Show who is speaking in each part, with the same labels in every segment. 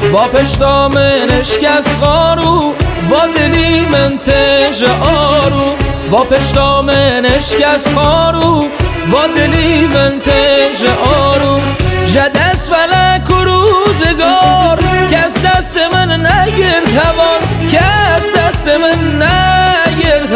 Speaker 1: و پشتامنش کس خارو و دلی من تج آرو و پشتامنش کس خارو و دلی من تج آرو جد از فلک و روزگار کس دست من نگرد هوان کس دست من نگرد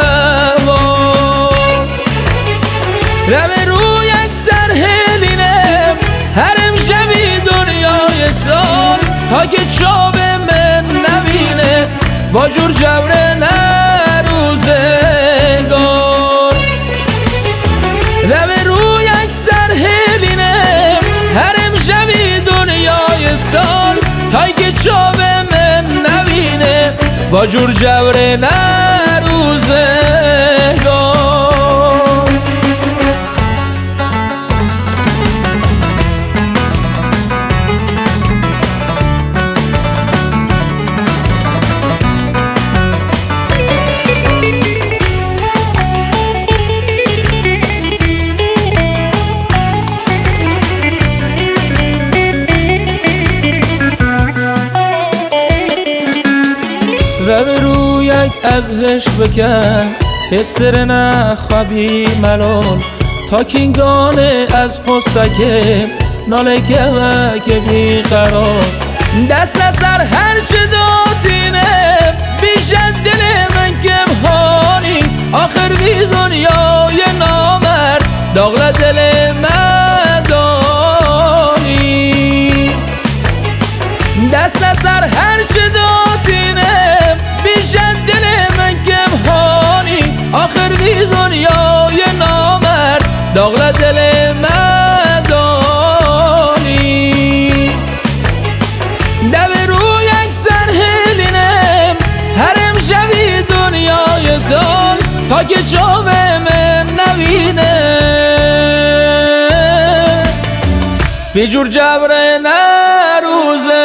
Speaker 1: هوان روی رو یک سر هلینم هرم شبی دنیای تان تا که چاب من نبینه با جور جبر نروزگار روی رو یک سر هلینم هرم شبی دنیای تان تا که چاب من نبینه با جور جبر نروزگار رو یک از عشق بکن بستر نخوابی ملال تا کینگانه از قصه ناله که بیقرار دست نسر هر چه داتینه بیش دل من کم هانی آخر بی دنیای نامرد داغل دل مدانی دست نسر هر چه داتینه بیش دل من کم هانی آخر بی دنیای نامرد داغل دل مدانی دب رو یک سر هلینم هرم شبی دنیای تان تا که چاب من نبینه بی جور جبر نروزه